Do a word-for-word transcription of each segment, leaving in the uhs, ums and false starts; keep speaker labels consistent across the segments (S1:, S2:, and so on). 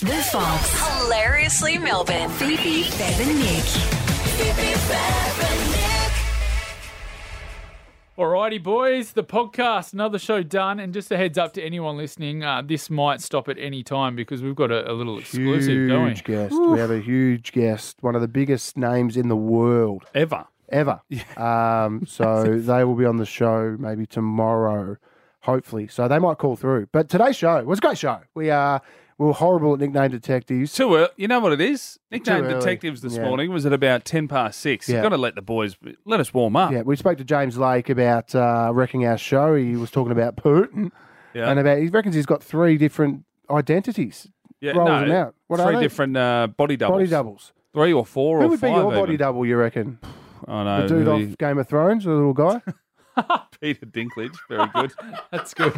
S1: The Fox. Hilariously Melbourne. Phoebe, Bev and Nick. Phoebe, Bev and Nick.
S2: Alrighty, boys, the podcast, another show done. And just a heads up to anyone listening, uh, this might stop at any time because we've got a, a little exclusive,
S3: huge
S2: don't we?
S3: guest.
S2: Oof.
S3: We have a huge guest, one of the biggest names in the world.
S4: Ever.
S3: Ever. Um, so they will be on the show maybe tomorrow, hopefully. So they might call through. But today's show was a great show. We are we were horrible at nickname detectives.
S4: Too early. You know what it is? Nickname
S3: early.
S4: detectives this
S3: Yeah.
S4: morning was at about ten past six.
S3: Yeah.
S4: You've got to let the boys, let us warm up.
S3: Yeah, we spoke to James Lake about uh, wrecking our show. He was talking about Putin
S4: Yeah.
S3: and about he reckons he's got three different identities.
S4: Yeah,
S3: Rolls
S4: no,
S3: them out. What are
S4: three
S3: they?
S4: different uh, body doubles.
S3: Body doubles.
S4: Three or four
S3: Who
S4: or
S3: would be
S4: five
S3: your body
S4: even.
S3: double, you reckon?
S4: Oh, no.
S3: The dude
S4: really.
S3: off Game of Thrones, the little guy?
S4: Peter Dinklage. Very good.
S2: That's good.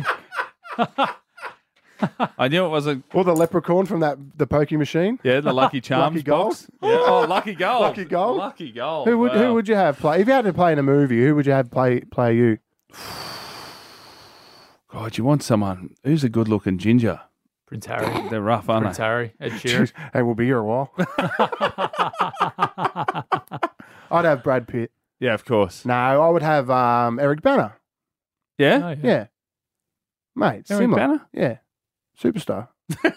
S4: I knew it wasn't.
S3: Or the leprechaun from that the Pokey machine?
S4: Yeah, the Lucky Charms
S3: Lucky Gold?
S4: box. Yeah. Oh, Lucky Gold.
S3: Lucky Gold?
S4: Lucky Gold.
S3: Who would
S4: Wow.
S3: who would you have play? If you had to play in a movie, who would you have play play you?
S4: God, you want someone who's a good-looking ginger.
S2: Prince Harry.
S4: They're rough, aren't
S2: Prince
S4: they?
S2: Harry. Ed Sheeran.
S3: Hey, we'll be here a while. I'd have Brad Pitt.
S4: Yeah, of course.
S3: No, I would have um, Eric Banner.
S4: Yeah?
S2: Oh, yeah.
S3: Yeah. Mate,
S4: Eric
S3: similar.
S4: Banner?
S3: Yeah. Superstar.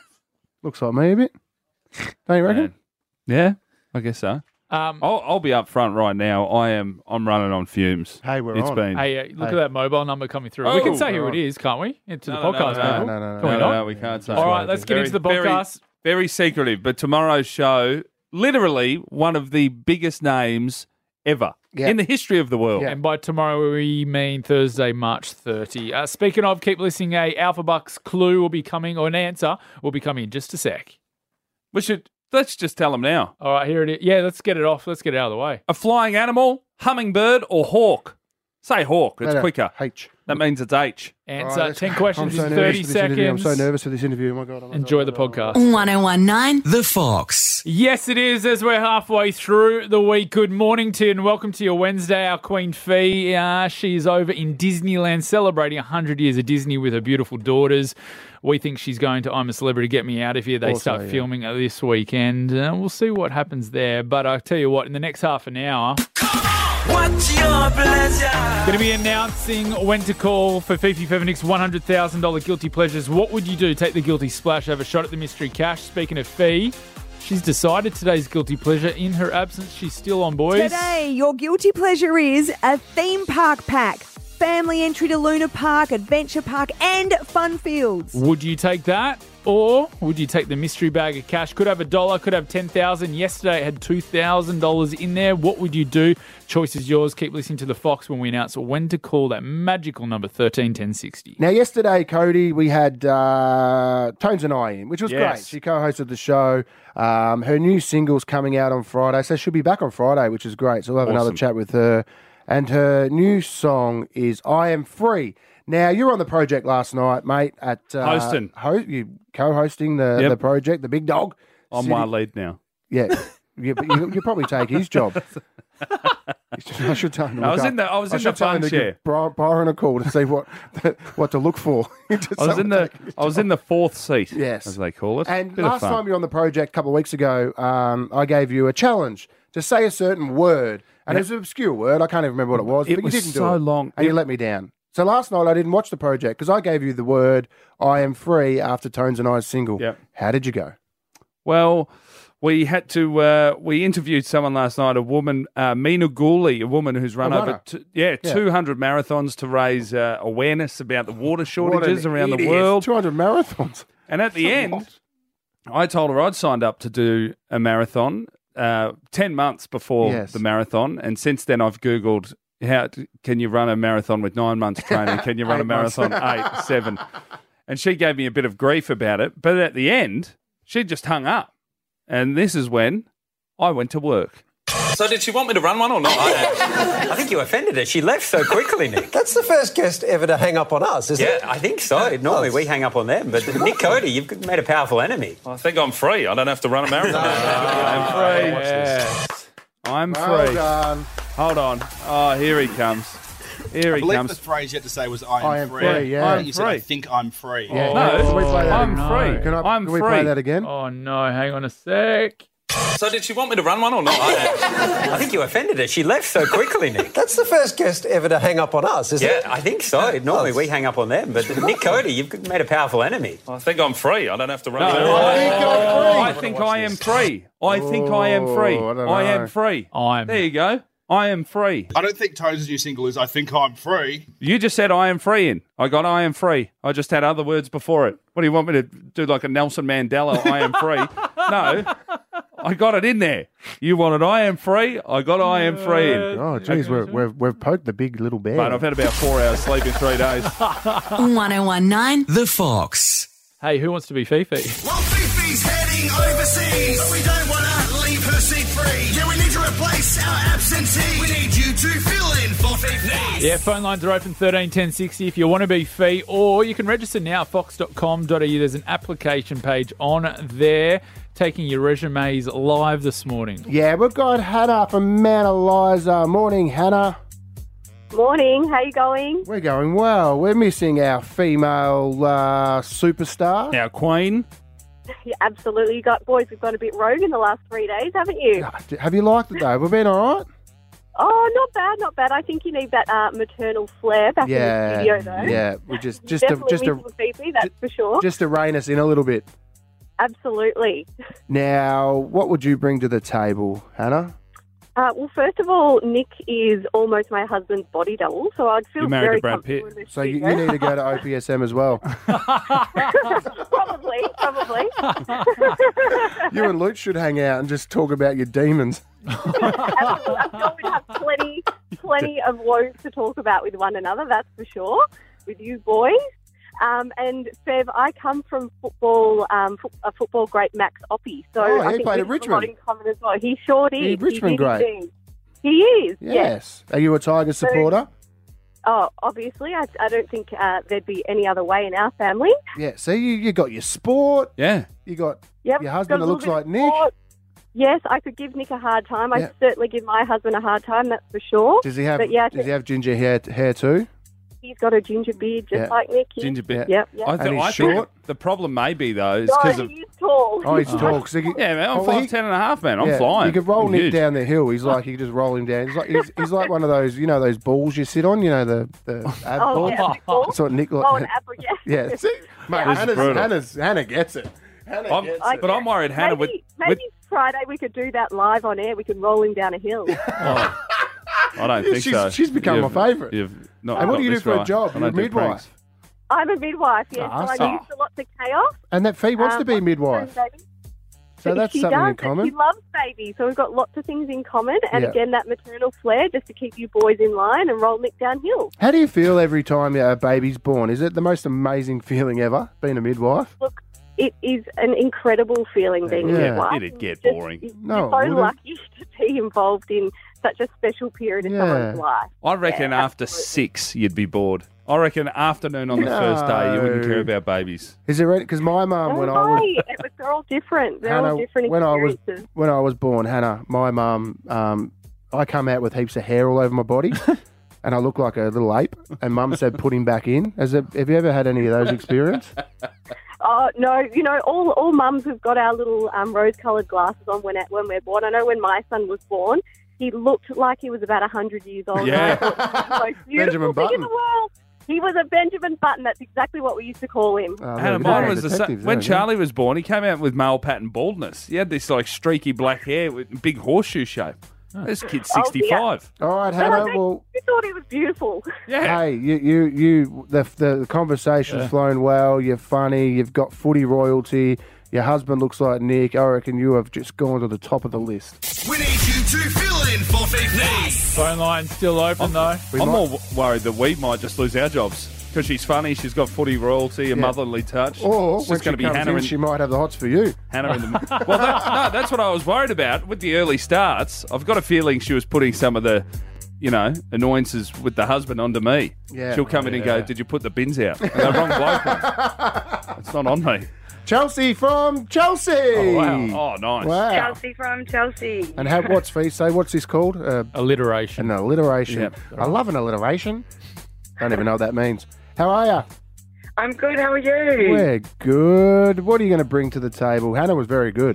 S3: Looks like me a bit. Don't you reckon?
S4: Man. Yeah, I guess so.
S2: Um,
S4: I'll, I'll be up front right now. I am. I'm running on fumes.
S3: Hey, we're
S4: It's
S3: on.
S4: been.
S2: hey, uh, look
S3: Hey.
S2: at that mobile number coming through.
S4: Oh,
S2: we can say who
S3: we're
S2: it
S3: on.
S2: is, can't we? Into
S4: No,
S2: the
S4: no,
S2: podcast,
S4: no, no,
S2: people.
S3: no, no, no.
S2: Can we
S4: no,
S2: not?
S4: no, we can't say.
S2: All right,
S4: that.
S2: let's get
S4: Very-
S2: into the
S4: very-
S2: podcast.
S4: Very secretive, but tomorrow's show, literally one of the biggest names ever
S3: Yeah.
S4: in the history of the world.
S3: Yeah.
S2: And by tomorrow, we mean Thursday, March thirtieth. Uh, speaking of, keep listening. A Alpha Bucks clue will be coming, or an answer will be coming in just a sec.
S4: We should. Let's just tell them now.
S2: All right, here it is. Yeah, let's get it off. Let's get it out of the way.
S4: A flying animal, hummingbird, or hawk? Say hawk. It's
S3: No, no,
S4: quicker.
S3: H.
S4: That means it's H.
S2: Answer
S3: All right, let's-
S2: ten questions
S3: I'm so
S2: in
S3: nervous
S2: thirty
S3: for this interview. I'm
S2: seconds.
S3: so nervous for this interview. Oh my God. Oh my
S2: Enjoy
S3: God.
S2: the podcast.
S1: one oh one nine.
S5: The Fox.
S2: Yes, it is, as we're halfway through the week. Good morning to you and welcome to your Wednesday. Our Queen Fee, uh, she is over in Disneyland celebrating one hundred years of Disney with her beautiful daughters. We think she's going to I'm a Celebrity, Get Me Out of Here. They
S3: Also,
S2: start
S3: yeah.
S2: filming it this weekend. Uh, we'll see what happens there. But I'll tell you what, in the next half an hour,
S5: What's your pleasure?
S2: going to be announcing when to call for Fifi Fevenix's one hundred thousand dollars Guilty Pleasures. What would you do? Take the guilty splash, have a shot at the mystery cash. Speaking of Fee, she's decided today's guilty pleasure. In her absence, she's still on, boys.
S6: Today, your guilty pleasure is a theme park pack. Family entry to Luna Park, Adventure Park, and Fun Fields.
S2: Would you take that? Or would you take the mystery bag of cash? Could have a dollar, could have ten thousand dollars. Yesterday it had two thousand dollars in there. What would you do? Choice is yours. Keep listening to the Fox when we announce when to call that magical number thirteen ten sixty.
S3: Now, yesterday, Cody, we had uh, Tones and I in, which was
S4: Yes.
S3: great. She co-hosted the show. Um, her new single's coming out on Friday, so she'll be back on Friday, which is great. So we'll have another
S4: Awesome.
S3: chat with her. And her new song is I Am Free. Now, you were on the project last night, mate. At uh,
S4: Hosting.
S3: Ho- you co-hosting the,
S4: Yep.
S3: the project, the big dog.
S4: I'm
S3: City-
S4: my lead now.
S3: Yeah. you, you, you probably take his job. I should tell him. to
S4: I
S3: look
S4: was
S3: up-
S4: in the- I was in
S3: should
S4: the
S3: tell him
S4: fun
S3: to give
S4: chair.
S3: Bri- Byron a call to see what what to look for.
S4: I was in the I was in the fourth seat,
S3: Yes.
S4: as they call it.
S3: And
S4: Bit of
S3: last
S4: fun.
S3: time you were on the project a couple of weeks ago, um, I gave you a challenge to say a certain word. And it was an obscure word. I can't even remember what it was.
S4: It
S3: but
S4: was
S3: you didn't do
S4: so
S3: it.
S4: long.
S3: And
S4: It-
S3: you let me down. So last night I didn't watch the project because I gave you the word I Am Free after Tones and I's single.
S4: Yep.
S3: How did you go?
S4: Well, we had to. Uh, we interviewed someone last night, a woman, uh, Mina Gooley, a woman who's run
S3: A
S4: over,
S3: runner.
S4: t- yeah,
S3: Yeah.
S4: two hundred marathons to raise uh, awareness about the water shortages
S3: What an
S4: around the
S3: idiot.
S4: world.
S3: two hundred marathons.
S4: And at the
S3: That's a
S4: end,
S3: lot.
S4: I told her I'd signed up to do a marathon uh, ten months before
S3: Yes.
S4: the marathon, and since then I've Googled how t- can you run a marathon with nine months training? Can you run a
S3: Eight months.
S4: marathon eight, seven? And she gave me a bit of grief about it, but at the end, she just hung up, and this is when I went to work.
S7: So did she want me to run one or not? I,
S8: I think you offended her. She left so quickly, Nick.
S9: That's the first guest ever to hang up on us, isn't
S8: Yeah,
S9: it?
S8: I think so. Normally we hang up on them, but Nick Cody, you've made a powerful enemy.
S7: I think I'm free. I don't have to run a marathon.
S4: I'm free.
S2: Yes.
S4: I'm
S3: Well
S4: free.
S3: done.
S4: Hold on. Oh, here he comes. Here
S10: I
S4: he
S10: believe
S4: comes.
S10: the phrase you had to say was "I am,
S3: I am
S10: free."
S3: free, yeah.
S10: I
S3: I'm
S10: think you said, "I
S4: free."
S10: think I'm free."
S3: Yeah.
S4: No,
S3: Can we play that
S4: I'm
S3: again?
S4: free.
S3: Can, I,
S4: I'm
S3: can we
S4: free.
S3: play that again?
S2: Oh, no. Hang on a sec.
S7: So did she want me to run one or not? I,
S8: I think you offended her. She left so quickly, Nick.
S9: That's the first guest ever to hang up on us, isn't
S8: Yeah,
S9: it?
S8: I think so. Normally we hang up on them, but Nick Cody, you've made a powerful enemy.
S7: I think I'm free. I don't have to run.
S4: No,
S7: around.
S4: I, I think I am free. I think I am free.
S3: Oh, I don't
S4: I
S3: know.
S4: am free.
S2: I'm.
S4: There you go. I am free.
S10: I don't think Tones' new single is "I think I'm free."
S4: You just said I am free in. I got I am free. I just had other words before it. What do you want me to do, like a Nelson Mandela? I am free. No, I got it in there. You wanted I am free. I got I am free in.
S3: Oh, geez, we're, we've, we've poked the big little bear.
S4: But I've had about four hours sleep in three days.
S1: one oh one nine
S5: The Fox.
S2: Hey, who wants to be Fifi?
S5: Well, Fifi's heading overseas, but we don't want to leave her seat free. Yeah, we need to replace our absentee. We need you to fill in for Fifi.
S2: Yeah, phone lines are open thirteen ten sixty if you want to be Fee, or you can register now at fox dot com dot a u. There's an application page on there taking your resumes live this morning.
S3: Yeah, we've got Hannah from Mount Eliza. Morning, Hannah.
S11: Morning, how you going?
S3: We're going well. We're missing our female uh, superstar.
S4: Now, Queen.
S11: Yeah, absolutely. You got boys. We've gone a bit rogue in the last three days, haven't you?
S3: Have you liked it though? We've been all right.
S11: Oh, not bad, not bad. I think you need that uh, maternal flair back
S3: Yeah,
S11: in the studio, though.
S3: yeah. We just
S11: You
S3: just to,
S11: definitely
S3: just to,
S11: missing Fifi, that's for sure.
S3: just to rein us in a little bit.
S11: Absolutely.
S3: Now, what would you bring to the table, Hannah?
S11: Uh, well, first of all, Nick is almost my husband's body double, so I'd feel
S4: You're married
S11: very
S4: to Brad
S11: comfortable
S4: Pitt.
S11: in this
S3: So you,
S11: studio.
S3: you need to go to O P S M as well.
S11: Probably, probably.
S3: You and Luke should hang out and just talk about your demons.
S11: Absolutely. I'm sure we'd have plenty, plenty of woes to talk about with one another, that's for sure, with you boys. Um, and Fev, I come from football, um, fo- a football great Max Oppie. So
S3: Oh, he
S11: I think
S3: played
S11: we
S3: at
S11: have a
S3: Richmond.
S11: lot in common as well. He sure did.
S3: He's Richmond
S11: he did
S3: great.
S11: indeed. He is, yes.
S3: Yes. Are you a Tiger supporter?
S11: Oh, obviously. I, I don't think uh, there'd be any other way in our family.
S3: Yeah. See, you, you got your sport.
S4: Yeah.
S3: You got
S11: Yep,
S3: your
S11: got
S3: husband
S11: a
S3: that
S11: little
S3: looks
S11: bit
S3: like
S11: of
S3: Nick.
S11: sport. Yes, I could give Nick a hard time. I
S3: Yeah.
S11: certainly give my husband a hard time, that's for sure.
S3: Does he have?
S11: But yeah,
S3: does he have ginger hair hair too?
S11: he's got a ginger beard just
S3: Yeah.
S11: like Nick. Yes.
S4: Ginger beard.
S11: Yep, yep.
S4: I, th-
S3: And he's
S4: I think
S3: short?
S4: the problem may be, though, is
S11: No,
S4: because of...
S11: he's tall.
S3: Oh, he's tall. 'cause he,
S4: Yeah, man, I'm
S3: oh,
S4: five
S3: he-
S4: ten and a half, man. I'm
S3: yeah,
S4: flying.
S3: You could roll
S4: I'm
S3: Nick
S4: huge.
S3: down the hill. He's like you could just roll him down. He's like he's, he's like one of those you know those balls you sit on. You know the the ab
S11: Oh,
S3: ball.
S11: yeah, big ball.
S3: That's what Nick.
S11: Oh, an apple, yeah.
S3: Yeah, see, mate,
S11: Yeah.
S3: Hannah's,
S4: brutal.
S3: Hannah's, Hannah gets it. Hannah
S4: I'm-
S3: gets
S11: I-
S3: it.
S4: But I'm worried Hannah would...
S11: Maybe, maybe Friday we could do that live on air. We could roll him down a hill.
S4: Oh, I don't think
S3: She's-
S4: so.
S3: she's become
S4: You've-
S3: my favourite.
S4: You've not
S3: And what
S4: got
S3: do you do
S4: this
S3: for a
S4: right.
S3: job?
S4: I
S3: You're a
S4: don't do
S3: midwife.
S4: pranks.
S11: I'm a midwife, yes,
S3: Ah,
S11: so
S3: so-
S11: I'm used to lots of chaos.
S3: And that Fee wants
S11: Um,
S3: to be a
S11: lots of
S3: midwife.
S11: fun, baby.
S3: So that's
S11: she
S3: something
S11: does,
S3: in
S11: and
S3: common.
S11: She loves babies, so we've got lots of things in common. And
S3: Yeah.
S11: again, that maternal flair just to keep you boys in line and roll Nick downhill.
S3: How do you feel every time a baby's born? Is it the most amazing feeling ever, being a midwife?
S11: Look, it is an incredible feeling being
S3: Yeah.
S11: a midwife.
S4: It'd get
S11: Just-
S4: boring.
S11: You're
S3: No, it
S11: so
S3: wouldn't.
S11: lucky to be involved in such a special period of
S3: Yeah.
S11: someone's life.
S4: I reckon
S11: Yeah,
S4: after
S11: absolutely.
S4: six, you'd be bored. I reckon afternoon on the first day, you wouldn't
S3: No.
S4: care about babies.
S3: Is it because my mum when I
S11: No,
S3: was
S11: it was, they're all different. They're all
S3: Hannah,
S11: different
S3: when I was
S11: experiences.
S3: when I was born, Hannah, my mum, um, I come out with heaps of hair all over my body, and I look like a little ape. And Mum said, "Put him back in." Has it, have you ever had any of those experiences?
S11: Oh no, you know, all all mums have got our little um, rose-coloured glasses on when when we're born. I know when my son was born, he looked like he was about a hundred years old.
S3: Yeah.
S11: And I thought, "This is the most beautiful
S3: Benjamin
S11: thing
S3: Button.
S11: in the world." He was a Benjamin Button. That's exactly what we used to call him.
S3: Oh,
S4: Hannah,
S3: look,
S4: mine
S3: they're
S4: was the same.
S3: detectives,
S4: When
S3: aren't they?
S4: Charlie was born, he came out with male pattern baldness. He had this like streaky black hair with big horseshoe shape. This kid's
S11: Oh, dear.
S4: sixty-five.
S3: All right,
S11: But I
S3: Hannah.
S11: think
S3: Well,
S11: you thought he was beautiful.
S4: Yeah.
S3: hey, you, you, you. The the conversation's flowing well. You're funny. You've got footy royalty. Your husband looks like Nick. I reckon you have just gone to the top of the list.
S5: We need you to fill in for Fifi.
S2: Phone line's still open, though.
S3: We
S4: I'm
S3: might-
S4: more w- worried that we might just lose our jobs because she's funny. She's got footy royalty, a
S3: Yeah.
S4: motherly touch.
S3: Or
S4: it's
S3: when
S4: just
S3: she
S4: going to be
S3: comes
S4: Hannah
S3: in,
S4: and
S3: she might have the hots for you.
S4: Hannah in the. Well, that, no, that's what I was worried about with the early starts. I've got a feeling she was putting some of the, you know, annoyances with the husband onto me.
S3: Yeah.
S4: She'll come in and go, "Did you put the bins out?" And the wrong bloke. mate. It's not on me.
S3: Chelsea from Chelsea.
S4: Oh, wow. Oh, nice.
S3: Wow.
S12: Chelsea from Chelsea.
S3: And how, what's Fee say? What's this called? Uh,
S2: alliteration.
S3: An alliteration.
S2: Yep.
S3: I love an alliteration. Don't even know what that means. How are you?
S12: I'm good. How are you?
S3: We're good. What are you going to bring to the table? Hannah was very good.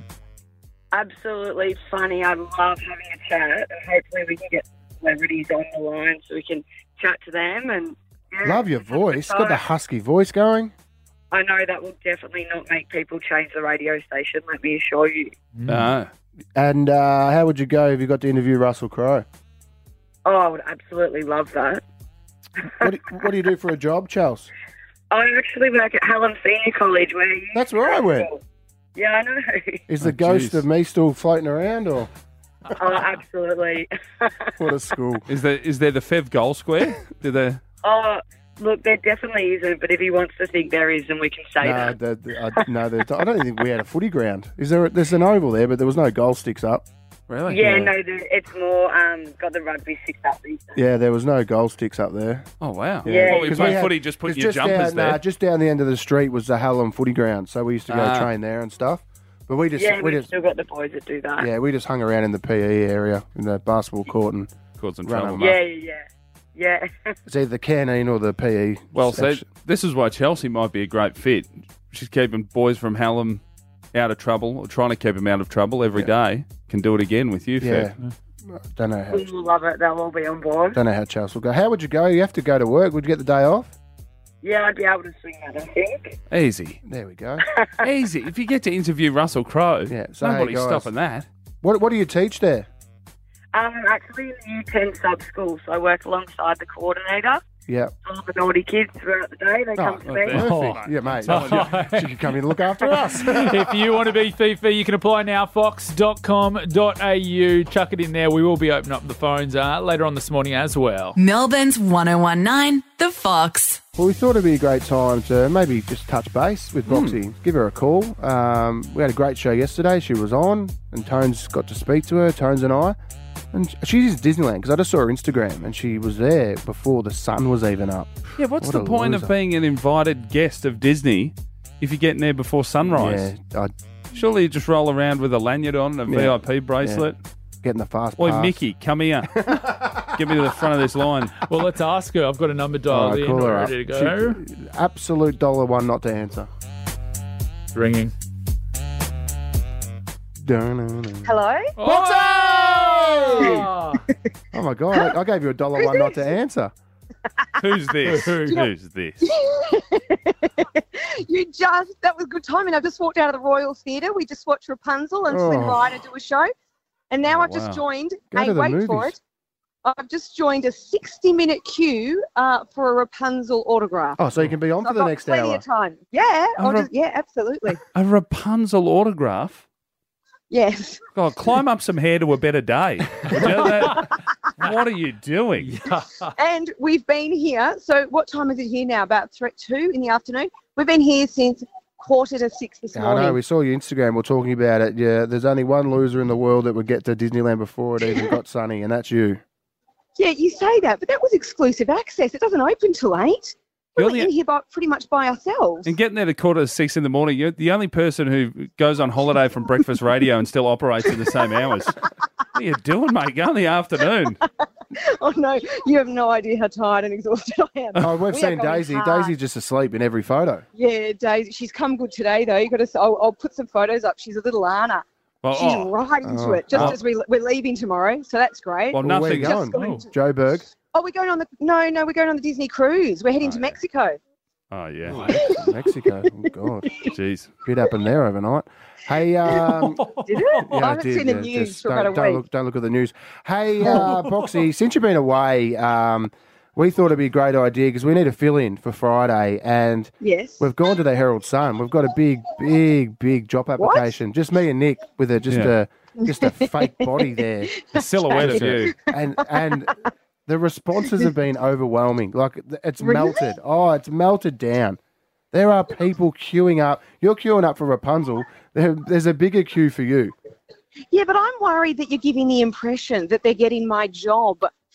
S12: Absolutely funny. I love having a chat, and hopefully we can get celebrities on the line so we can chat to them. And yeah,
S3: Love your voice. Got the husky voice going.
S12: I know that will definitely not make people change the radio station. Let me assure you.
S4: No.
S3: And uh, how would you go if you got to interview Russell Crowe?
S12: Oh, I would absolutely love that.
S3: What do, what do you do for a job, Chels?
S12: I actually work at Hallam Senior College, where you.
S3: That's where I went.
S12: Yeah, I know.
S3: Is the
S4: Oh,
S3: ghost
S4: geez.
S3: of me still floating around, or
S12: Oh, absolutely.
S3: what a school?
S4: Is there is there the Fev goal square? Do they?
S12: Oh, look, there definitely isn't, but if he wants to think there is, then we can say
S3: No,
S12: that.
S3: the, the, I, no there's- I don't think we had a footy ground. Is there? There's an oval there, but there was no goal sticks up.
S4: Really?
S12: Yeah, no, the, it's more um, got the rugby six up these days.
S3: Yeah, there was no goal sticks up there.
S4: Oh, wow.
S12: Yeah.
S4: Well, we
S3: 'Cause
S4: play
S3: had-
S4: footy, just put
S3: 'cause
S4: your jumpers
S3: down,
S4: there.
S3: Nah, just down the end of the street was the Hallam footy ground, so we used to go
S4: Ah.
S3: train there and stuff. But we just,
S12: Yeah,
S3: we
S12: we've
S3: just,
S12: still got the boys that do that.
S3: yeah, we just hung around in the P E area in the basketball court and
S4: Caused some
S3: run
S4: trouble.
S3: them
S12: Yeah,
S3: up.
S12: yeah, yeah. Yeah.
S3: It's either the canteen or the P E.
S4: Well, see,
S3: section.
S4: this is why Chelsea might be a great fit. She's keeping boys from Hallam out of trouble, or trying to keep them out of trouble every day. Can do it again with you,
S3: yeah.
S4: Fev.
S3: Don't know how.
S12: We will love it. They'll all be on board.
S3: Don't know how Chelsea will go. How would you go? You have to go to work. Would you get the day off?
S12: Yeah, I'd be able to swing that, I think.
S4: Easy.
S3: There we go.
S4: Easy. If you get to interview Russell Crowe,
S3: Yeah. So hey,
S4: nobody's
S3: guys,
S4: stopping that.
S3: What What do you teach there?
S12: Um, I'm actually in the U ten sub school, so I work alongside the coordinator.
S3: Yeah.
S12: All the naughty kids throughout the day, they come to me.
S3: Perfect.
S2: Oh.
S3: Yeah, mate.
S2: Oh.
S3: She could come in and look after us.
S2: If you want to be Fifi, you can apply now, fox dot com dot a u. Chuck it in there. We will be opening up the phones uh, later on this morning as well.
S1: Melbourne's one oh one nine, The Fox.
S3: Well, we thought it'd be a great time to maybe just touch base with Boxy. Give her a call. Um, we had a great show yesterday. She was on, and Tones got to speak to her, Tones and I. And she's in Disneyland, because I just saw her Instagram, and she was there before the sun was even up.
S4: Yeah, what's
S3: What
S4: the
S3: a
S4: point
S3: loser.
S4: of being an invited guest of Disney if you're getting there before sunrise?
S3: Yeah, I,
S4: Surely you just roll around with a lanyard on and a
S3: Yeah.
S4: V I P bracelet.
S3: getting the fast
S4: Oi,
S3: pass.
S4: Mickey, come here. Get me to the front of this line.
S2: Well, let's ask her. I've got a number
S3: All
S2: dialed
S3: right,
S2: in.
S3: call her
S2: We're
S3: up.
S2: ready to go.
S3: She- absolute dollar one not to answer.
S2: Ringing.
S3: Dun-dun-dun.
S6: Hello?
S2: Oh!
S3: Oh my god! I, I gave you a dollar one not to answer.
S4: Who's this? Who's this?
S6: You just, that was good timing. I just walked out of the Royal Theatre. We just watched Rapunzel and Flynn
S3: Oh.
S6: Rider do a show. And now
S4: Oh,
S6: I've just
S4: wow.
S6: joined,
S3: Go
S6: hey,
S3: to the
S6: wait for
S3: movies.
S6: it. I've just joined a sixty minute queue uh, for a Rapunzel autograph.
S3: Oh, so you can be on
S6: So
S3: for
S6: I've
S3: the
S6: got
S3: next
S6: plenty
S3: hour.
S6: of time. Yeah,
S4: A
S6: I'll
S4: Ra-
S6: just, yeah, absolutely.
S4: A Rapunzel autograph?
S6: Yes.
S4: God, climb up some hair to a better day. Would you? That- what are you doing?
S6: And we've been here. So what time is it here now? About three, two in the afternoon. We've been here since quarter to six this
S3: Yeah, I
S6: morning.
S3: know. We saw your Instagram. We're talking about it. Yeah, there's only one loser in the world that would get to Disneyland before it even got sunny, and that's you.
S6: Yeah, you say that, but that was exclusive access. It doesn't open till eight.
S4: You're
S6: We're
S4: the-
S6: in here by, pretty much by ourselves.
S4: And getting there at quarter to six in the morning, you're the only person who goes on holiday from breakfast radio and still operates in the same hours. What are you doing, mate? Go in the afternoon.
S6: Oh no, you have no idea how tired and exhausted I am.
S3: Oh, we've
S6: We are
S3: seen
S6: going
S3: Daisy.
S6: hard.
S3: Daisy's just asleep in every photo.
S6: Yeah, Daisy. She's come good today though. You got to. I'll, I'll put some photos up. She's a little Anna.
S4: Well,
S6: She's
S4: oh,
S6: right into
S3: Oh.
S6: it. Just
S3: Oh.
S6: as we we're leaving tomorrow, so that's great.
S4: well,
S3: Well, where are you
S4: nothing.
S3: going?
S6: Just
S3: Oh,
S6: going to-
S3: Joburg.
S6: Oh, we're going on the no, no, we're going on the Disney cruise. We're heading to Mexico.
S4: Oh, yeah.
S3: Mexico. Oh, God.
S4: Jeez.
S3: Bit happened there overnight. Hey, um,
S6: Did it?
S3: yeah,
S6: I haven't
S3: did,
S6: seen the
S3: yeah,
S6: news
S3: just
S6: for
S3: don't,
S6: about a
S3: don't
S6: week.
S3: look, don't look at the news. Hey, uh, Boxy, since you've been away, um, we thought it'd be a great idea because we need a fill-in for Friday, and
S6: Yes.
S3: we've gone to the Herald Sun. We've got a big, big, big job application. Just me and Nick with a just
S4: Yeah.
S3: a just a fake body there,
S4: A silhouette of you.
S3: and and the responses have been overwhelming. Like it's
S6: Really?
S3: melted. Oh, it's melted down. There are people queuing up. You're queuing up for Rapunzel. There, there's a bigger queue for you.
S6: Yeah, but I'm worried that you're giving the impression that they're getting my job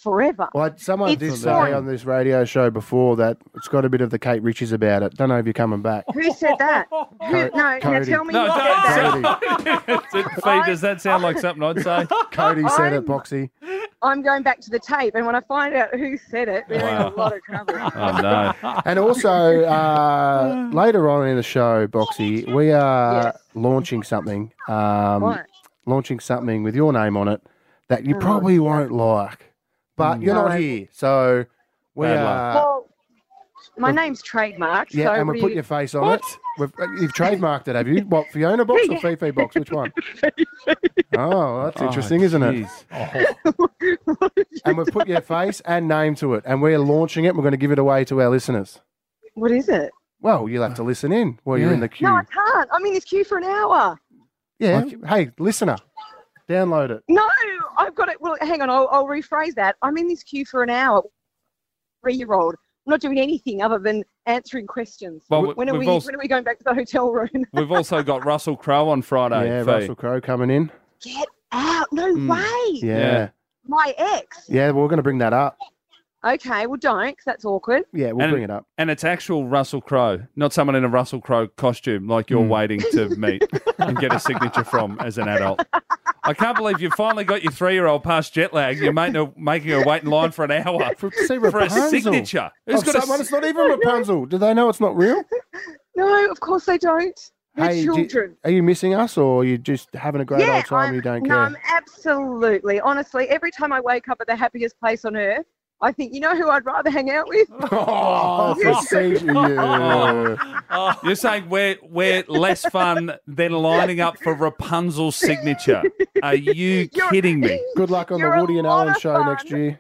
S11: forever.
S3: Well, someone
S11: It's
S3: did say
S11: boring.
S3: on this radio show before that it's got a bit of the Kate Richies about it. Don't know if you're coming back.
S11: Who said that? Who, no, now
S3: Cody.
S11: tell me
S4: No,
S11: who said
S4: don't.
S11: that.
S4: Fee, does that sound like something I'd say?
S3: Cody said
S11: I'm-
S3: it, Boxy.
S11: I'm going back to the tape, and when I find out who said it, we're in a
S4: Wow.
S11: lot of trouble.
S4: Oh, no.
S3: And also, uh, later on in the show, Boxy, we are
S11: Yes.
S3: launching something. Um,
S11: What?
S3: Launching something with your name on it that you
S11: Oh,
S3: probably won't like. But you're not
S11: No.
S3: here. So we
S4: Bad
S3: are.
S11: Well, my name's trademarked.
S3: Yeah,
S11: so
S3: and
S11: what
S3: we
S11: do
S3: put
S11: you...
S3: your face on
S11: What?
S3: it. We've, you've trademarked it, have you? What, Fiona box or
S11: Yeah.
S3: Fifi box? Which one? Oh, that's interesting, isn't it?
S4: Jeez.
S3: And we've put your face and name to it, and we're launching it. And we're going to give it away to our listeners.
S11: What is it?
S3: Well, you'll have to listen in while you're
S4: Yeah.
S3: in the queue.
S11: No, I can't. I'm in this queue for an hour.
S3: Yeah. Hey, listener, download it.
S11: No, I've got it. Well, hang on. I'll, I'll rephrase that. I'm in this queue for an hour. Three-year-old. I'm not doing anything other than answering questions.
S4: Well, we-
S11: when are
S4: we've
S11: we?
S4: also-
S11: When are we going back to the hotel room?
S4: We've also got Russell Crowe on Friday.
S3: Yeah,
S4: Fee.
S3: Russell Crowe coming in.
S11: Get out! No
S4: Mm.
S11: way.
S3: Yeah.
S4: Yeah.
S3: Yeah,
S11: My ex.
S3: we're going to bring that up.
S11: Okay, well, don't, 'cause that's awkward.
S3: Yeah, we'll
S4: And-
S3: bring it up.
S4: And it's actual Russell Crowe, not someone in a Russell Crowe costume like you're waiting to meet and get a signature from as an adult. I can't believe you finally got your three-year-old past jet lag. You're making, making her wait in line for an hour
S3: For, see,
S4: for a
S3: Rapunzel.
S4: signature. Who's
S3: Of
S4: got a
S3: someone,
S4: s-
S3: it's not even Rapunzel. Do they know it's not real?
S11: No, of course they don't. They're
S3: Hey, do-
S11: children.
S3: are you missing us, or are you just having a great
S11: yeah,
S3: old time
S11: I'm,
S3: and you don't
S11: no,
S3: care?
S11: I'm absolutely. Honestly, every time I wake up at the happiest place on earth, I think, you know who I'd rather hang out with?
S3: Oh, facetious. Yeah.
S4: You're saying we're, we're less fun than lining up for Rapunzel's signature. Are you
S11: You're-
S4: kidding me?
S3: Good luck on
S11: You're
S3: the
S11: a
S3: Woody and
S11: lot
S3: Allen
S11: of
S3: show
S11: fun.
S3: next year.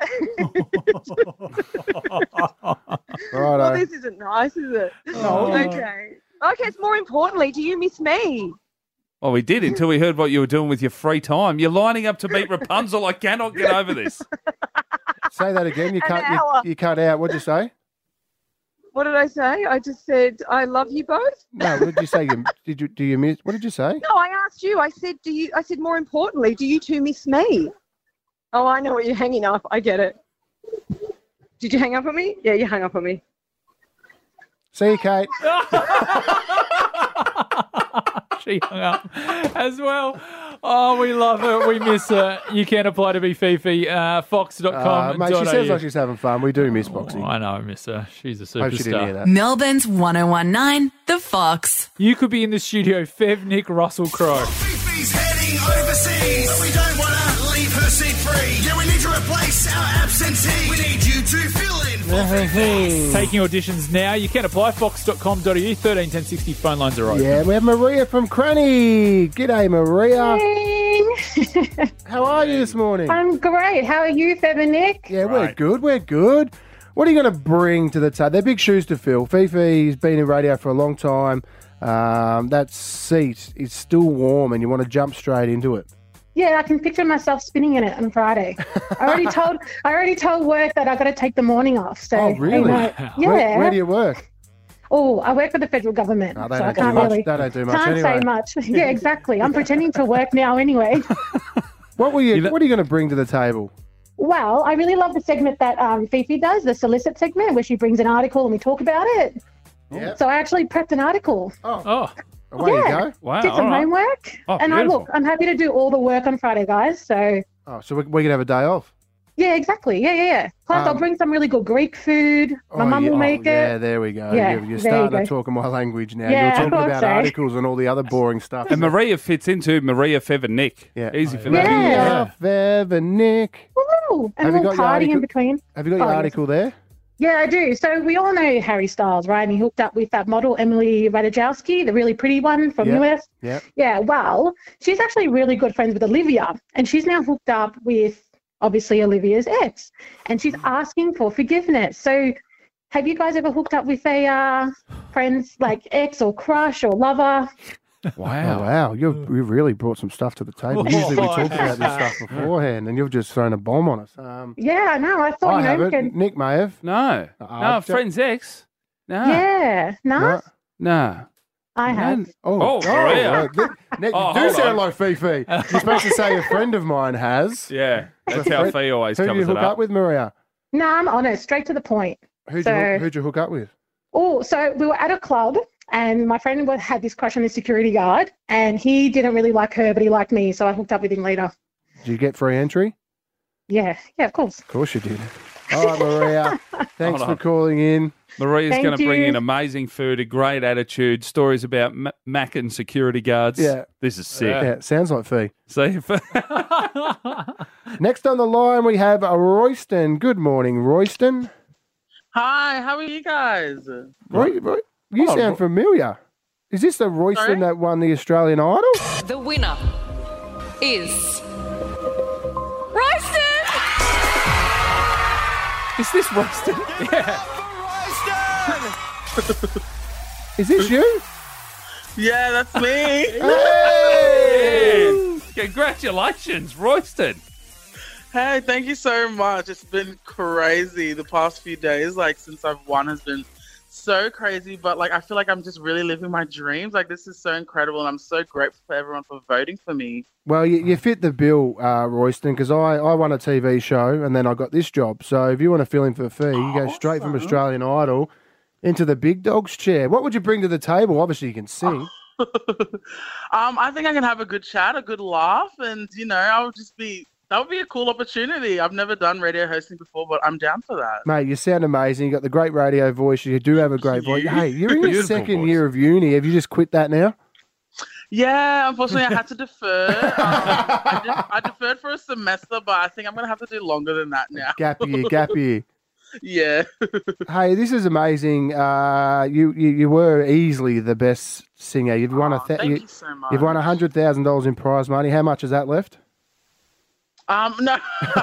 S11: Well,
S3: Righto.
S11: this isn't nice, is it?
S3: No.
S11: Okay. Okay, it's more importantly, do you miss me?
S4: Well, we did until we heard what you were doing with your free time. You're lining up to meet Rapunzel. I cannot get over this.
S3: Say that again. You
S11: An
S3: cut. You,
S11: hour.
S3: you cut out. What'd you say?
S11: What did I say? I just said I love you both.
S3: No. What did you say? You, did you? Do you miss? What did you say?
S11: No, I asked you. I said, do you? I said, more importantly, do you two miss me? Oh, I know what you're hanging up. I get it. Did you hang up on me? Yeah, you hung up on me.
S3: See you, Kate.
S2: She hung up as well. Oh, we love her. We miss her. You can apply to be Fifi. Uh, fox dot com.
S3: Uh, mate, she sounds like she's having fun. We do miss Boxing.
S2: Oh, I know, I miss her. She's a superstar.
S3: Hope she didn't hear that.
S1: Melbourne's one oh one nine, The Fox.
S2: You could be in the studio, Fev, Nick, Russell Crowe.
S5: Fifi's heading overseas, but we don't want to leave her seat free. Yeah, we need to replace our absentee. We need you to fill in for Fifi.
S2: Taking auditions now. You can apply, fox dot com dot a u, thirteen ten sixty. Phone lines are open.
S3: Yeah, we have Maria from Cranny. G'day, Maria. How are you this morning?
S13: I'm great. How are you, Fev and Nick?
S3: Yeah, we're good. We're good. What are you going to bring to the table? They're big shoes to fill. Fifi's been in radio for a long time. Um, that seat is still warm, and you want to jump straight into it.
S13: Yeah, I can picture myself spinning in it on Friday. I already told I already told work that I got to take the morning off. So
S3: Oh, really?
S13: they know- yeah.
S3: Where, where do you work?
S13: Oh, I work for the federal government,
S3: Oh, they
S13: so I
S3: don't do
S13: can't
S3: much.
S13: really
S3: They don't do much
S13: can't
S3: anyway.
S13: say much. Yeah, exactly. I'm pretending to work now anyway.
S3: What were you? What are you going to bring to the table?
S13: Well, I really love the segment that um, Fifi does, the solicit segment, where she brings an article and we talk about it.
S3: Yeah.
S13: So I actually prepped an article.
S3: Oh,
S2: oh.
S3: away
S13: yeah.
S3: you go.
S4: Wow,
S13: Did some
S4: all right.
S13: homework.
S4: Oh,
S13: and I
S4: beautiful.
S13: look, I'm happy to do all the work on Friday, guys. So
S3: Oh, so we, we're going to have a day off.
S13: yeah, exactly. Yeah, yeah, yeah. Plus, I'll
S3: Um,
S13: bring some really good Greek food. My
S3: Oh,
S13: mum
S3: yeah.
S13: will
S3: Oh,
S13: make
S3: Yeah,
S13: it.
S3: there we go.
S13: Yeah,
S3: you're
S13: there
S3: you're
S13: you
S3: starting to
S13: go.
S3: talk my language now.
S13: Yeah, I
S3: you're talking
S13: thought
S3: about
S13: so.
S3: articles and all the other boring stuff.
S4: And Maria fits into Maria, Fev, and Nick.
S3: Yeah.
S4: Easy for
S13: Yeah.
S4: them.
S3: Yeah, Fev and Nick.
S13: Woo! And
S3: Have
S13: a
S3: you
S13: little
S3: got your
S13: party in
S3: article-
S13: between.
S3: Have you got your
S13: Oh, yes.
S3: article there?
S13: Yeah, I do. So we all know Harry Styles, right? And he hooked up with that model, Emily Ratajkowski, the really pretty one from
S3: Yeah.
S13: U S.
S3: Yeah.
S13: Yeah, well, she's actually really good friends with Olivia. And she's now hooked up with, obviously, Olivia's ex. And she's asking for forgiveness. So have you guys ever hooked up with a uh, friend's, like, ex or crush or lover?
S4: Wow.
S3: Oh, wow. You've, you've really brought some stuff to the table. Usually we talk about this stuff beforehand, and you've just thrown a bomb on us. Um,
S13: Yeah, I know. I thought,
S3: I
S13: you know, we
S3: haven't.
S13: can...
S3: Nick may have.
S4: No.
S3: Uh,
S4: no,
S3: ju-
S4: friend's ex. No.
S13: Yeah, no?
S3: No.
S4: No.
S13: I have.
S3: And- oh,
S4: Oh,
S3: oh,
S4: Maria.
S3: right. Th- Now, you
S4: Oh,
S3: do
S4: hold
S3: sound
S4: on.
S3: like Fifi. You're supposed to say a friend of mine has.
S4: Yeah, that's how
S3: Friend-
S4: Fee always
S3: Who do
S4: covers
S3: you
S4: it
S3: hook
S4: up.
S3: up with, Maria?
S13: No, I'm honest, straight to the point.
S3: Who'd,
S13: So-
S3: you, hook- who'd you hook up with?
S13: Oh, so we were at a club and my friend was- had this crush on the security guard and he didn't really like her, but he liked me. So I hooked up with him later.
S3: Did you get free entry?
S13: Yeah, yeah, of course.
S3: Of course you did. All right, Maria. Thanks
S4: Hold
S3: for
S4: on.
S3: calling in.
S4: Maria's
S13: Thank
S4: going to bring
S13: you.
S4: in amazing food, a great attitude, stories about M- Mac and security guards.
S3: Yeah.
S4: This is sick.
S3: Yeah, sounds like Fee.
S4: See, if-
S3: Next on the line, we have a Royston. Good morning, Royston.
S14: Hi, how are you guys?
S3: Roy, Roy, you
S14: Oh,
S3: sound
S14: Ro-
S3: familiar. Is this the Royston
S14: Sorry?
S3: that won the Australian Idol?
S1: The winner is Royston.
S2: Is this Royston? Yeah.
S3: Is this you?
S14: Yeah, that's me.
S4: Hey! Congratulations, Royston.
S14: Hey, thank you so much. It's been crazy the past few days. Like, since I've won has been so crazy. But, like, I feel like I'm just really living my dreams. Like, this is so incredible. And I'm so grateful for everyone for voting for me.
S3: Well, you, you fit the bill, uh, Royston, because I, I won a T V show and then I got this job. So if you want to fill in for a fee, you go straight from Australian Idol into the big dog's chair. What would you bring to the table? Obviously, you can sing.
S14: Um, I think I can have a good chat, a good laugh. And, you know, I would just be... That would be a cool opportunity. I've never done radio hosting before, but I'm down for that.
S3: Mate, you sound amazing. You got the great radio voice. You do have a great voice. Hey, you're in your
S14: Beautiful
S3: second
S14: voice.
S3: year of uni. Have you just quit that now?
S14: Yeah, unfortunately, I had to defer. Um, I, def- I deferred for a semester, but I think I'm going to have to do longer than that now.
S3: Gap year, gap year.
S14: Yeah.
S3: Hey, this is amazing. Uh, you, you you were easily the best singer. You've won a th-
S14: thank
S3: you,
S14: you so much.
S3: You've won a hundred thousand dollars in prize money. How much is that left?
S14: Um, no,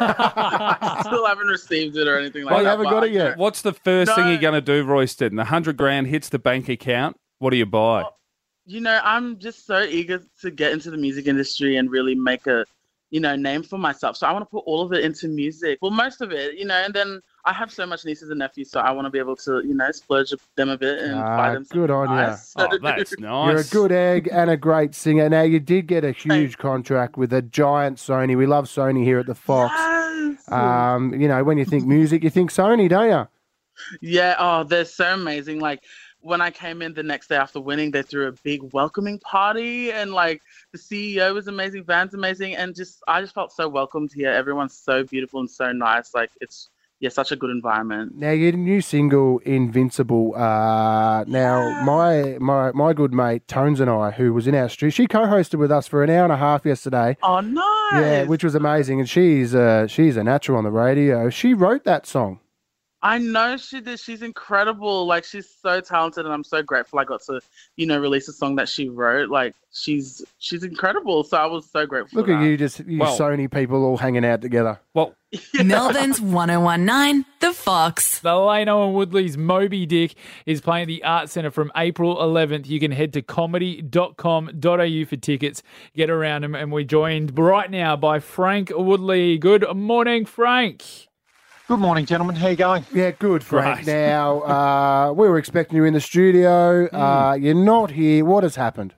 S14: I still haven't received it or anything like
S3: Oh, you
S14: that.
S3: haven't
S14: but
S3: got
S14: I-
S3: it yet?
S4: What's the first thing
S14: No.
S4: you're going to do, Royston? The hundred grand hits the bank account. What do you buy?
S14: You know, I'm just so eager to get into the music industry and really make a, you know, name for myself. So I want to put all of it into music. Well, most of it, you know, and then I have so much nieces and nephews, so I want to be able to, you know, splurge them a bit and buy
S3: Ah,
S14: them
S3: good on
S14: nice.
S3: you.
S4: Oh, that's nice.
S3: You're a good egg and a great singer. Now, you did get a huge contract with a giant Sony. We love Sony here at the Fox. Um, you know, when you think music, you think Sony, don't you?
S14: Yeah, oh, they're so amazing. Like, when I came in the next day after winning, they threw a big welcoming party, and like the C E O was amazing, Van's amazing, and just I just felt so welcomed here. Everyone's so beautiful and so nice. Like, it's yeah, such a good environment.
S3: Now, your new single, Invincible. Uh, now, my, my my good mate, Tones and I, who was in our studio, she co-hosted with us for an hour and a half yesterday.
S14: Oh, nice.
S3: Yeah, which was amazing. And she's, uh, she's a natural on the radio. She wrote that song.
S14: I know she did. She's incredible. Like, she's so talented, and I'm so grateful I got to, you know, release a song that she wrote. Like, she's she's incredible. So I was so grateful.
S3: Look
S14: for
S3: at
S14: that.
S3: you, just you
S14: Well-
S3: Sony people all hanging out together.
S4: Well,
S1: Melbourne's one oh one nine, The Fox.
S2: The Lano and Woodley's Moby Dick is playing at the Arts Centre from April eleventh. You can head to comedy dot com dot a u for tickets. Get around them. And we're joined right now by Frank Woodley. Good morning, Frank.
S15: Good morning, gentlemen. How you going?
S3: Yeah, good, Frank.
S2: Right.
S3: Now, uh, we were expecting you in the studio. Uh, you're not here. What has happened?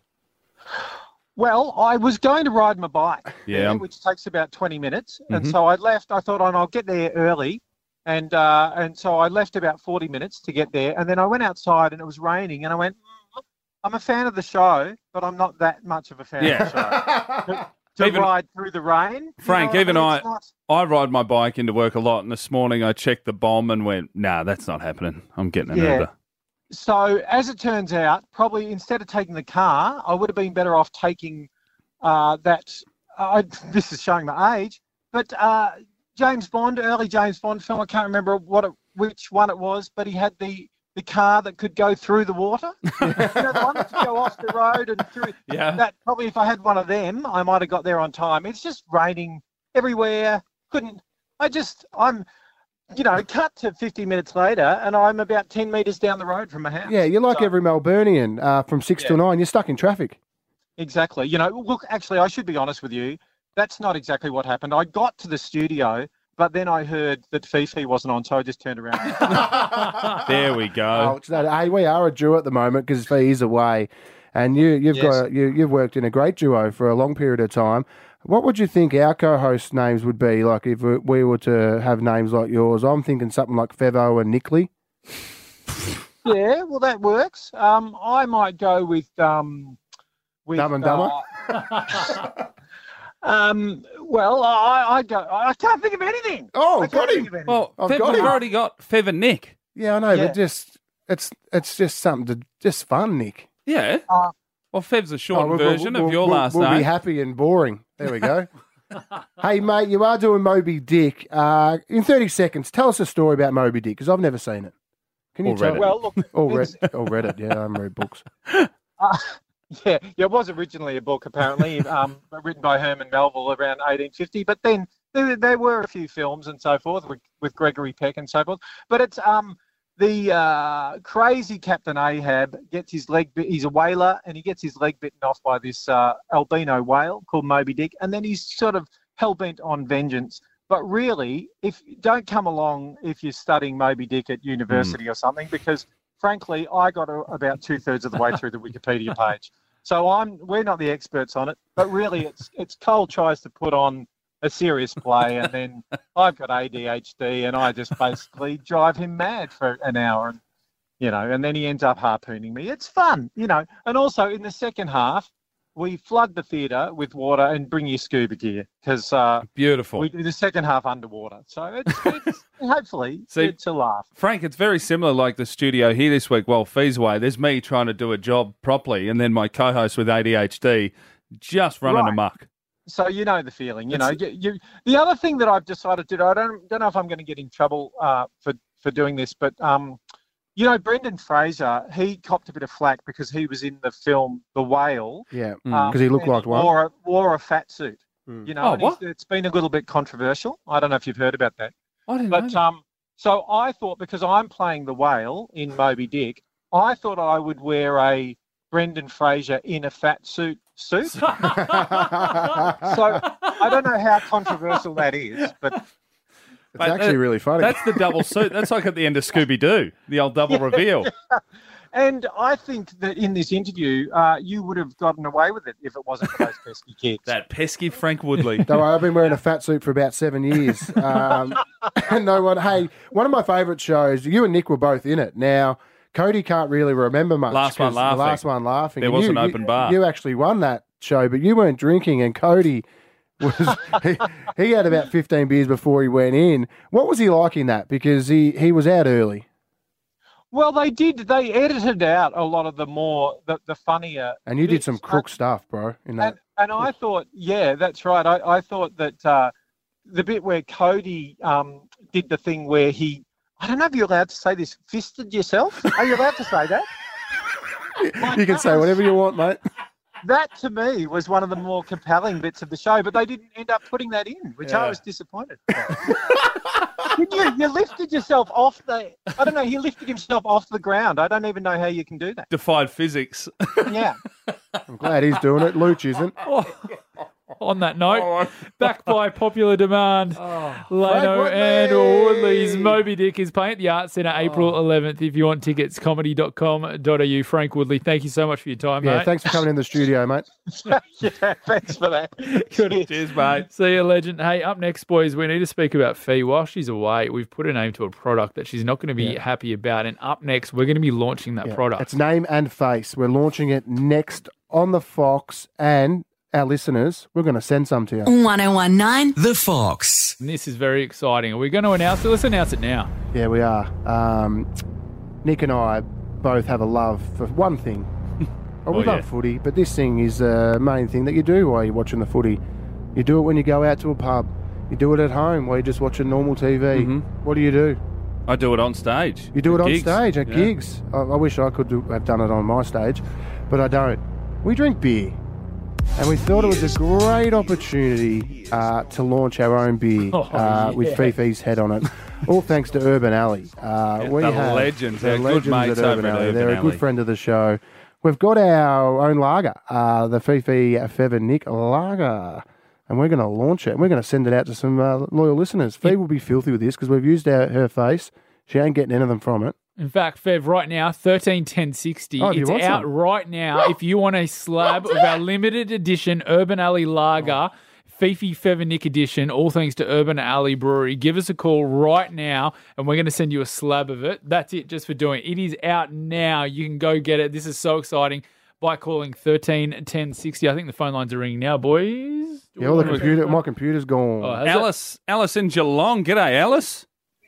S15: Well, I was going to ride my bike,
S4: Yeah.
S15: which takes about twenty minutes, and
S3: Mm-hmm.
S4: Mhm.
S15: so I left. I thought, oh, I'll get there early, and uh, and so I left about forty minutes to get there, and then I went outside and it was raining, and I went, "Mm, I'm a fan of the show, but I'm not that much of a fan
S4: Yeah.
S15: of the show. To, to
S4: Even-
S15: ride through the rain, you
S4: Frank,
S15: know what
S4: even
S15: I, mean?
S4: I,
S15: It's not-
S4: I ride my bike into work a lot, and this morning I checked the bomb and went, nah, that's not happening. I'm getting an
S15: Yeah.
S4: Uber.
S15: So as it turns out, probably instead of taking the car, I would have been better off taking uh, that. Uh, this is showing my age, but uh, James Bond, early James Bond film. I can't remember what it, which one it was, but he had the the car that could go through the water. You know, the one that could go off the road and through.
S4: Yeah.
S15: That probably if I had one of them, I might have got there on time. It's just raining everywhere. Couldn't. I just. I'm. You know, cut to fifty minutes later, and I'm about ten metres down the road from my house.
S3: Yeah, you're like
S15: So-
S3: every Melburnian uh, from six till nine. You're stuck in traffic.
S15: Exactly. You know, look, actually, I should be honest with you. That's not exactly what happened. I got to the studio, but then I heard that Fifi wasn't on, so I just turned around.
S4: There we go.
S3: Oh, it's not, hey, we are a duo at the moment because he is away. and you, you've
S15: Yes.
S3: got you, you've worked in a great duo for a long period of time. What would you think our co-host names would be? Like if we were to have names like yours, I'm thinking something like Fevo and Nickley.
S15: Yeah, well, that works. Um, I might go with um, with
S3: Dumb and Dumber.
S15: uh, um, well, I, I go. I can't think of anything.
S3: Oh,
S15: I
S3: got
S15: can't
S3: him.
S15: think of anything.
S4: Well,
S3: I've
S4: Fev,
S3: got
S4: we've
S3: him.
S4: already got Fev and Nick.
S3: Yeah, I know,
S15: Yeah.
S3: but just it's it's just something to just fun, Nick.
S4: Yeah.
S15: Uh,
S4: Well, Fev's a short
S3: Oh, we'll-
S4: version
S3: we'll-
S4: of your
S3: we'll-
S4: last
S3: we'll
S4: name.
S3: be happy and boring. There we go. Hey, mate, you are doing Moby Dick. Uh, in thirty seconds, tell us a story about Moby Dick, because I've never seen it. Can you
S4: Or
S3: tell?
S4: read it.
S15: well, look,
S3: Or read,
S15: it's-
S3: or read it. Yeah, I read books.
S15: Uh, yeah, yeah, it was originally a book, apparently, um, written by Herman Melville around eighteen fifty. But then there, there were a few films and so forth with, with Gregory Peck and so forth. But it's um the uh, crazy Captain Ahab gets his leg. Bit, he's a whaler, and he gets his leg bitten off by this uh, albino whale called Moby Dick, and then he's sort of hell bent on vengeance. But really, if don't come along if you're studying Moby Dick at university or something, because frankly, I got a, about two thirds of the way through the Wikipedia page. So I'm we're not the experts on it, but really, it's it's Cole tries to put on a serious play, and then I've got A D H D, and I just basically drive him mad for an hour, and you know, and then he ends up harpooning me. It's fun, you know. And also in the second half, we flood the theatre with water and bring you scuba gear because uh,
S4: Beautiful.
S15: we do the second half underwater. So it's, it's hopefully
S4: See,
S15: it's a laugh.
S4: Frank, it's very similar like the studio here this week. Well, Fee's away. There's me trying to do a job properly, and then my co-host with A D H D just running
S15: Right.
S4: amok.
S15: So you know the feeling, you know. You, you, the other thing that I've decided to do, I don't don't know if I'm going to get in trouble uh, for for doing this, but um, you know, Brendan Fraser, he copped a bit of flack because he was in the film The Whale.
S3: Yeah,
S15: um,
S3: because he looked
S15: and
S3: like one.
S15: Wore a, wore a fat suit.
S3: Mm.
S15: You know,
S4: Oh,
S15: and he's-
S4: what?
S15: it's been a little bit controversial. I don't know if you've heard about that.
S4: I didn't know
S15: But
S4: that.
S15: um, so I thought because I'm playing the whale in Moby Dick, I thought I would wear a Brendan Fraser in a fat suit suit. so I don't know how controversial that is, but
S3: It's
S4: Mate,
S3: actually
S4: that-
S3: really funny.
S4: That's the double suit. That's like at the end of Scooby-Doo, the old double reveal.
S15: and I think that in this interview, uh, you would have gotten away with it if it wasn't for those pesky kids.
S4: That pesky Frank Woodley.
S3: Don't worry, I've been wearing a fat suit for about seven years. Um, no one. Hey, one of my favourite shows. You and Nick were both in it. Now, Cody can't really remember much.
S4: Last one
S3: 'cause
S4: laughing.
S3: The last one laughing.
S4: There
S3: And
S4: was
S3: you-
S4: an open
S3: you-
S4: bar.
S3: You actually won that show, but you weren't drinking, and Cody was. he, he had about fifteen beers before he went in. What was he like in that? Because he, he was out early.
S15: Well, they did. They edited out a lot of the more the, the funnier.
S3: And you did
S15: bits.
S3: some crook stuff, bro, in that.
S15: And, and I thought, yeah, that's right. I, I thought that uh, the bit where Cody um, did the thing where he, I don't know if you're allowed to say this, fisted yourself. Are you allowed to say that?
S3: You can say whatever you want, mate.
S15: That to me was one of the more compelling bits of the show, but they didn't end up putting that in, which
S4: Yeah.
S15: I was disappointed. Didn't you? You lifted yourself off the. I don't know. He lifted himself off the ground. I don't even know how you can do that.
S4: Defied physics.
S15: Yeah.
S3: I'm glad he's doing it. Luch isn't.
S2: On that note, back by popular demand,
S3: Frank
S2: Lano
S3: Woodley!
S2: and Woodley's Moby Dick is playing at the Arts Centre April eleventh. If you want tickets, comedy dot com dot a u. Frank Woodley, thank you so much for your time,
S3: Yeah,
S2: mate.
S3: thanks for coming in the studio, mate.
S15: Yeah. Thanks for that.
S2: Good.
S4: Cheers, mate.
S2: See you, legend. Hey, up next, boys, we need to speak about Fee. While she's away, we've put a name to a product that she's not going to be
S3: Yeah.
S2: happy about. And up next, we're going to be launching that
S3: Yeah,
S2: product.
S3: It's name and face. We're launching it next on the Fox, and our listeners, we're going to send some to you.
S1: one oh one nine
S16: The Fox.
S2: And this is very exciting. Are we going to announce it? Let's announce it now.
S3: Yeah, we are. Um, Nick and I both have a love for one thing. Oh, we
S4: Oh, yeah.
S3: love footy, but this thing is the main thing that you do while you're watching the footy. You do it when you go out to a pub. You do it at home while you're just watching normal T V.
S4: Mhm.
S3: What do you do?
S4: I do it on stage.
S3: You do it
S4: At
S3: on
S4: gigs.
S3: stage at
S4: Yeah.
S3: gigs. I, I wish I could do, have done it on my stage, but I don't. We drink beer, and we thought it was a great opportunity uh, to launch our own beer
S2: Oh,
S3: uh, with
S2: yeah.
S3: Fifi's head on it. All thanks to Urban Alley. Uh,
S4: Yeah,
S3: we
S4: the
S3: have
S4: legends,
S3: the
S4: our good
S3: legends
S4: mates
S3: at Urban
S4: over at
S3: Alley.
S4: Urban
S3: They're a
S4: Alley.
S3: good friend of the show. We've got our own lager, uh, the Fifi Fev and Nick lager. And we're going to launch it. And we're going to send it out to some uh, loyal listeners. Fee will be filthy with this because we've used our, her face. She ain't getting any of them from it.
S2: In fact, Fev, right now, thirteen ten sixty.
S3: Oh, do you
S2: It's
S3: want
S2: out
S3: some?
S2: right now. If you want a slab of our limited edition Urban Alley Lager, Fifi Fev and Nick edition, all thanks to Urban Alley Brewery, give us a call right now and we're going to send you a slab of it. That's it just for doing it. It is out now. You can go get it. This is so exciting by calling thirteen ten sixty. I think the phone lines are ringing now, boys.
S3: Yeah, all the computer, my computer's gone.
S2: Oh, has it?
S4: Alice, Alice in Geelong. G'day, Alice.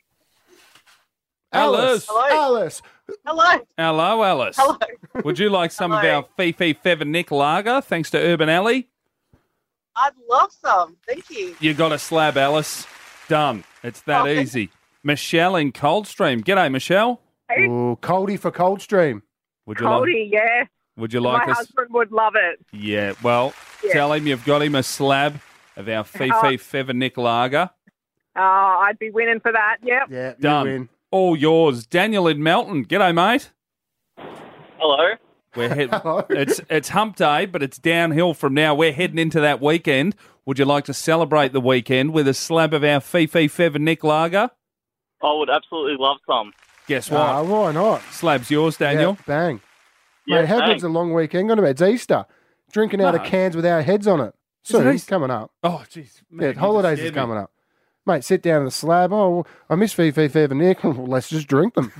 S4: Alice.
S3: Alice.
S12: Hello.
S4: Hello, Alice.
S12: Hello.
S4: Would you like some of
S12: Hello.
S4: our Fifi Fev and Nick lager, thanks to Urban Alley?
S12: I'd love some. Thank you.
S4: You got a slab, Alice. Done. It's that
S12: Oh,
S4: easy. Michelle in Coldstream. G'day, Michelle.
S3: Ooh, Coldie for Coldstream.
S4: Would you like?
S16: Cody, yeah.
S4: Would you like
S16: My
S4: us?
S16: husband would love it.
S4: Yeah. Well,
S16: Yeah.
S4: tell him you've got him a slab of our Fifi
S16: Oh.
S4: Fev and Nick lager.
S16: Oh, I'd be winning for that. Yep.
S3: Yeah,
S4: Done. All yours. Daniel in Melton. G'day, mate.
S17: Hello.
S4: We're head- it's it's hump day, but it's downhill from now. We're heading into that weekend. Would you like to celebrate the weekend with a slab of our Fifi Fev and Nick lager?
S17: I would absolutely love some.
S4: Guess what?
S3: Ah, why not?
S4: Slab's yours, Daniel.
S3: Yeah, bang.
S17: Yeah,
S3: Mate, how
S17: bang.
S3: good's a long weekend going to be? It's Easter. Drinking out
S4: No.
S3: of cans with our heads on it.
S4: Is it
S3: Soon,
S4: Easter?
S3: coming up.
S4: Oh, jeez.
S3: Yeah, holidays is coming up. Mate, sit down on the slab. Oh, well, I miss Fifi, Fev and Nick. Well, let's just drink them.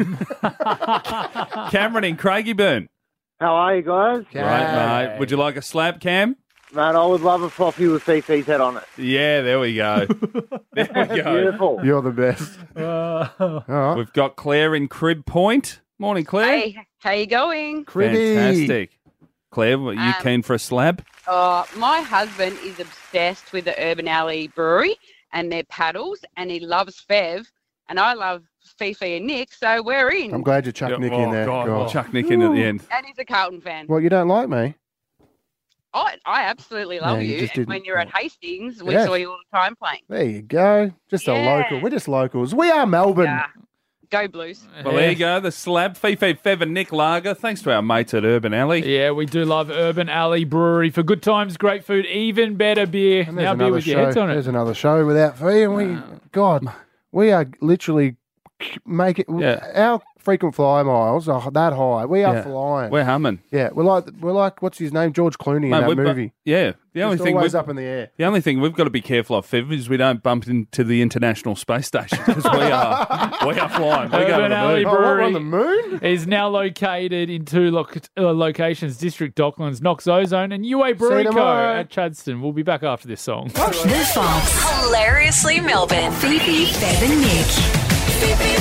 S4: Cameron in Craigieburn.
S18: How are you guys?
S4: Right, mate. Would you like a slab, Cam?
S18: Man, I would love a coffee with Fifi's head on it.
S4: Yeah, there we go. there we go.
S18: Beautiful.
S3: You're the best. All right.
S4: We've got Claire in Crib Point. Morning, Claire.
S19: Hey, how you going?
S4: Fantastic. Claire, what, you
S19: Um,
S4: keen for a slab?
S19: Uh, my husband is obsessed with the Urban Alley Brewery and their paddles, and he loves Fev, and I love Fifi and Nick, so we're in.
S3: I'm glad you chucked Nick in there.
S4: God,
S3: God.
S4: we'll chuck Nick in at the end.
S19: And he's a Carlton fan.
S3: Well, you don't like me?
S19: I, I absolutely love
S3: Yeah, you
S19: you.
S3: just didn't-
S19: When you're at Hastings, we
S3: Yeah.
S19: saw you all the time playing.
S3: There you go. Just a
S19: Yeah.
S3: local. We're just locals. We are Melbourne.
S19: Yeah. Go Blues.
S4: Well, there you go. The slab, Fifi Fev and Nick lager. Thanks to our mates at Urban Alley.
S2: Yeah, we do love Urban Alley Brewery for good times, great food, even better beer.
S3: And
S2: Now
S3: there's
S2: beer
S3: another
S2: with your
S3: show.
S2: heads on it.
S3: There's another show without fee, and we, God, we are literally make it.
S4: Yeah.
S3: Our frequent flyer miles are that high. We are
S4: Yeah.
S3: flying.
S4: We're humming.
S3: Yeah, we're like we're like what's his name, George Clooney in
S4: Mate,
S3: that
S4: we're bu-
S3: movie.
S4: yeah. The only
S3: Just
S4: thing
S3: always
S4: we've-
S3: up in the air.
S4: The only thing we've got to be careful of, Fev, is we don't bump into the International Space Station because we are we are flying. We're going
S2: Urban
S4: to the
S2: Alley
S4: moon.
S2: Brewery
S3: on the moon?
S2: is now located in two loc- uh, locations, District Docklands, Knox Ozone, and U A Brewery Co.
S6: tomorrow.
S2: at Chadston. We'll be back after this song.
S1: The Fox. Hilariously Melbourne. Phoebe, Bev and Nick. Phoebe,